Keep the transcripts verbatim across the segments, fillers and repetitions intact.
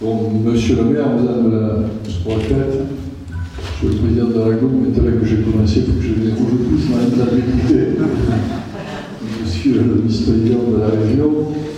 Bon, monsieur le maire, madame la retraite, monsieur le président de la Gaume, maintenant que j'ai commencé, il faut que je les rouge tous, madame la députée, monsieur le vice-président de la région,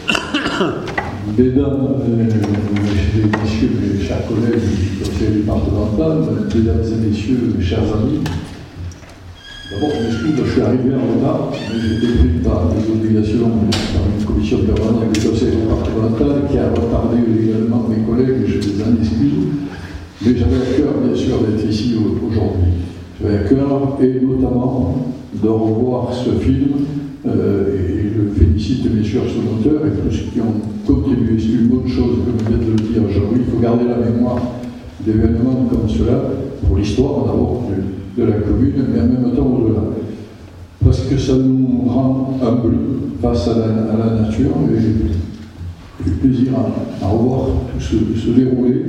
mesdames, euh, messieurs, mes chers collègues du conseil départemental, mesdames et messieurs, mes chers amis. D'abord, je m'excuse, je suis arrivé en retard, mais j'ai été pris par les obligations par une commission permanente du conseil départemental qui a retardé également mes collègues, je les en excuse. Mais j'avais à cœur, bien sûr, d'être ici aujourd'hui. J'avais à cœur, et notamment, de revoir ce film, euh, et je félicite bien sûr son auteur et tous ceux qui ont contribué. C'est une bonne chose, comme je viens de le dire aujourd'hui. Il faut garder la mémoire d'événements comme cela, pour l'histoire d'abord de, de la commune, mais en même temps au-delà. Parce que ça nous rend humbles face à la, à la nature, et j'ai plaisir à, à revoir tout se, se dérouler.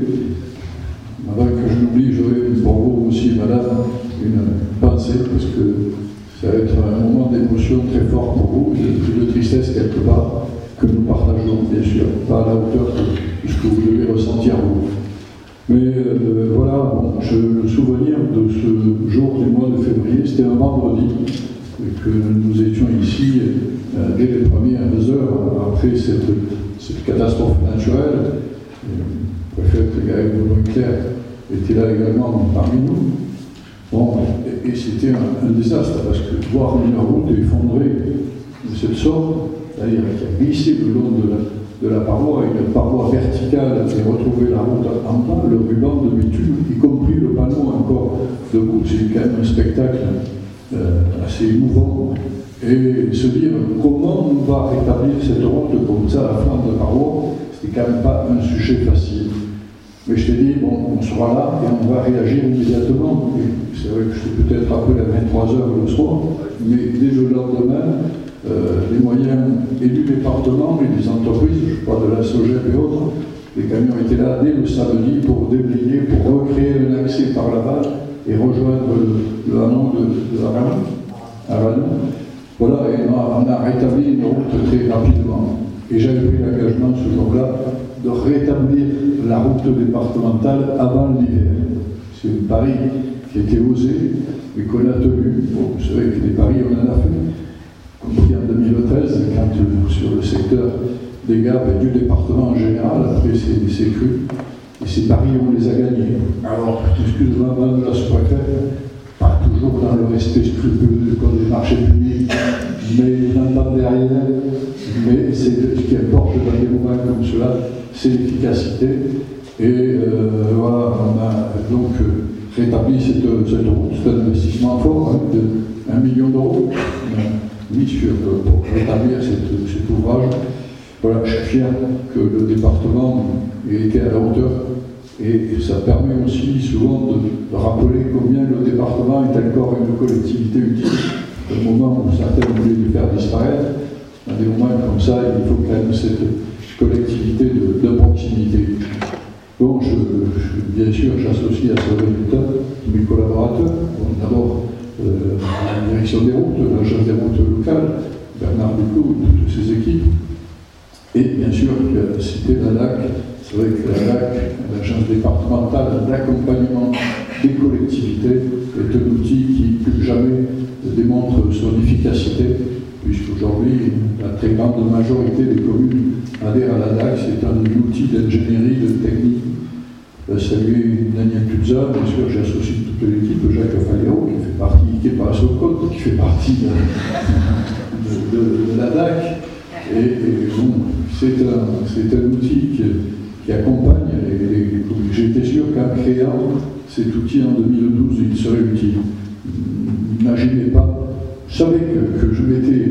Avant que je l'oublie, j'aurai pour vous aussi, madame, une pensée, parce que ça va être un moment d'émotion très fort pour vous, et de tristesse quelque part, que nous partageons, bien sûr, pas à la hauteur de ce que vous devez ressentir vous. Mais euh, voilà, bon, je, le souvenir de ce jour du mois de février, c'était un vendredi, et que nous étions ici euh, dès les premières heures après cette, cette catastrophe naturelle. Le préfet Gaël Boulon-Claire était là également parmi nous. Bon, et, et c'était un, un désastre, parce que voir une route effondrée de cette sorte, c'est-à-dire qui a glissé le long de la, de la paroi, et une paroi verticale, et retrouver la route en bas, le ruban de bitume, y compris le panneau encore debout, c'est quand même un spectacle euh, assez émouvant. Et se dire comment on va rétablir cette route comme ça à la fin de la paroi, c'était quand même pas un sujet facile. Mais je t'ai dit, bon, on sera là et on va réagir immédiatement. C'est vrai que je t'ai peut-être appelé à vingt-trois heures le soir, mais dès le lendemain, euh, les moyens et du département et des entreprises, je parle de la SOGEP et autres, les camions étaient là dès le samedi pour déblayer, pour recréer un accès par là-bas et rejoindre le, le hameau de, de la Ranou. Voilà, et on a, on a rétabli une route très rapidement. Et j'avais pris l'engagement ce jour-là de rétablir la route départementale avant l'hiver. C'est un pari qui était osé, mais qu'on a tenu. Bon, vous savez que des paris, on en a fait. Compris en deux mille treize, quand euh, sur le secteur des gaves et du département en général, après c'est cru. Et ces paris, on les a gagnés. Alors, excusez-moi, madame la sous-préfète, pas toujours dans le respect scrupuleux du code des marchés publics, mais il n'entendait rien. Mais c'est ce qui importe dans des moments comme cela, c'est l'efficacité. Et euh, voilà, on a donc euh, rétabli cette, cette route. C'est un investissement fort, hein, de un million d'euros. Oui, sur, euh, pour rétablir cette, cet ouvrage. Voilà, je suis fier que le département ait été à la hauteur. Et ça permet aussi souvent de, de rappeler combien le département est encore une collectivité utile. Au moment où certains voulaient le faire disparaître, dans des moments comme ça, il faut quand même cette collectivité de, de proximité. Donc, je, je, bien sûr, j'associe à ce résultat mes collaborateurs. Bon, d'abord, euh, la direction des routes, l'agence des routes locales, Bernard Duclos et toutes ses équipes. Et bien sûr, il a cité la L A C. C'est vrai que la L A C, l'agence départementale d'accompagnement des collectivités, est un outil qui, plus que jamais, démontre son efficacité, puisqu'aujourd'hui, la très grande majorité des communes adhèrent à la L A C. C'est un outil d'ingénierie, de technique. Je salue Daniel Tuzza, bien sûr, j'associe toute l'équipe, Jacques Falero, qui fait partie, qui n'est pas à Socode, qui fait partie de, de, de, de la L A C. Et, et bon, c'est un, un outil qui, qui accompagne les, les, les communes. J'étais sûr qu'en créant cet outil en deux mille douze, il serait utile. N'imaginez pas, je savais que, que je mettais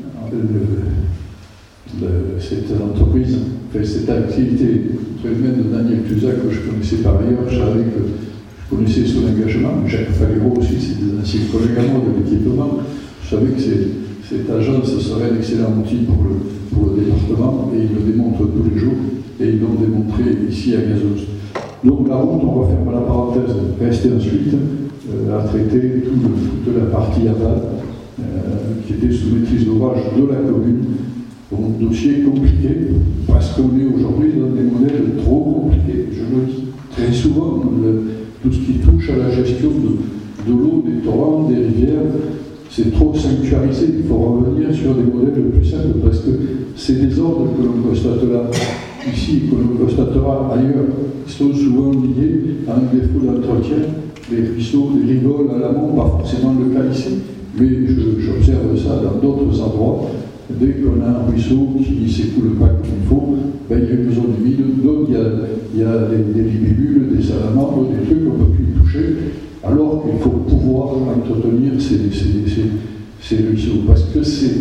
le, le, cette entreprise, enfin, cette activité humaine de Daniel Tuzza, que je connaissais par ailleurs, je savais que je connaissais son engagement. Jacques Falero aussi, c'est des anciens collègues à moi de l'équipement. Je savais que cette agence serait un excellent outil pour le, pour le département, et ils le démontrent tous les jours, et ils l'ont démontré ici à Gazost. Donc la route, on referme la parenthèse, reste ensuite euh, à traiter tout le, toute la partie aval, euh, qui était sous maîtrise d'ouvrage de la commune. comme dossier compliqué, parce qu'on est aujourd'hui dans des modèles trop compliqués. Je le dis très souvent, le, tout ce qui touche à la gestion de, de l'eau, des torrents, des rivières, c'est trop sanctuarisé. Il faut revenir sur des modèles plus simples, parce que c'est des ordres que l'on constate là, ici, que l'on constatera ailleurs, qui sont souvent liés à un défaut d'entretien des ruisseaux, des rigoles à l'amont, pas forcément le cas ici, mais j'observe ça dans d'autres endroits. Dès qu'on a un ruisseau qui ne s'écoule pas comme il faut, ben, il y a une zone humide, donc il y a, il y a des, des libellules, des salamandres, des trucs qu'on ne peut plus toucher, alors qu'il faut pouvoir entretenir ces, ces, ces, ces ruisseaux, parce que c'est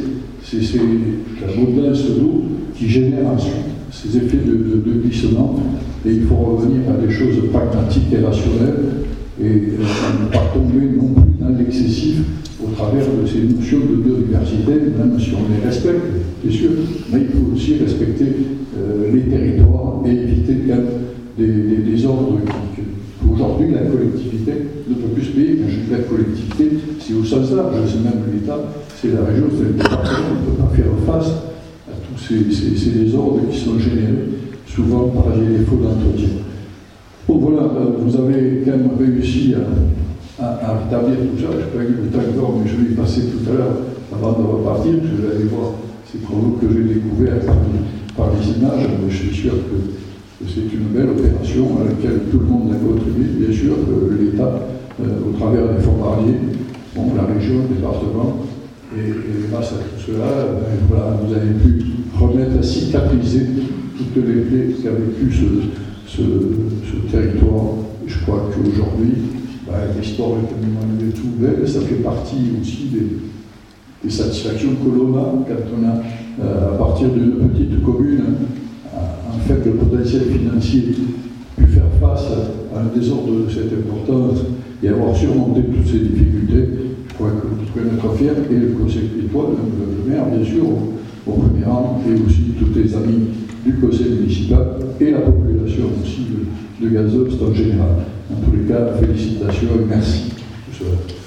l'abondance d'eau qui génère ensuite ces effets de, de, de glissement, et il faut revenir à des choses pragmatiques et rationnelles, et euh, ne pas tomber non plus dans l'excessif au travers de ces notions de biodiversité, même si on les respecte, bien sûr, mais il faut aussi respecter euh, les territoires et éviter quand même des, des, des ordres qui, qu'aujourd'hui la collectivité ne peut plus payer. Quand je dis la collectivité, c'est au sens large, c'est même l'État, c'est la région, c'est le département, on ne peut pas faire face à tous ces, ces, ces désordres qui sont générés souvent par les défauts d'entretien. Bon voilà, vous avez quand même réussi à, à, à rétablir tout ça. Je n'ai pas eu le temps encore, mais je vais y passer tout à l'heure avant de repartir. Je vais aller voir ces travaux que j'ai découverts par, par les images. Je suis sûr que, que c'est une belle opération à laquelle tout le monde a contribué. Bien sûr que l'État, euh, au travers des fonds variés, bon, la région, le département, et, et grâce à tout cela, ben, voilà, vous avez pu remettre à cicatriser toutes les plaies qu'a vécu ce. Ce, ce territoire. Je crois qu'aujourd'hui, bah, l'histoire est tellement tout belle, ça fait partie aussi des, des satisfactions que l'on a quand on a, euh, à partir d'une petite commune, un faible potentiel financier, pu faire face à un désordre de cette importance et avoir surmonté toutes ces difficultés. Je crois que vous pouvez être fiers, et le conseil et toi, le, le maire, bien sûr, au, au premier rang, et aussi tous les amis du conseil municipal et la population aussi de, de Gazost en général. En tous les cas, félicitations et merci.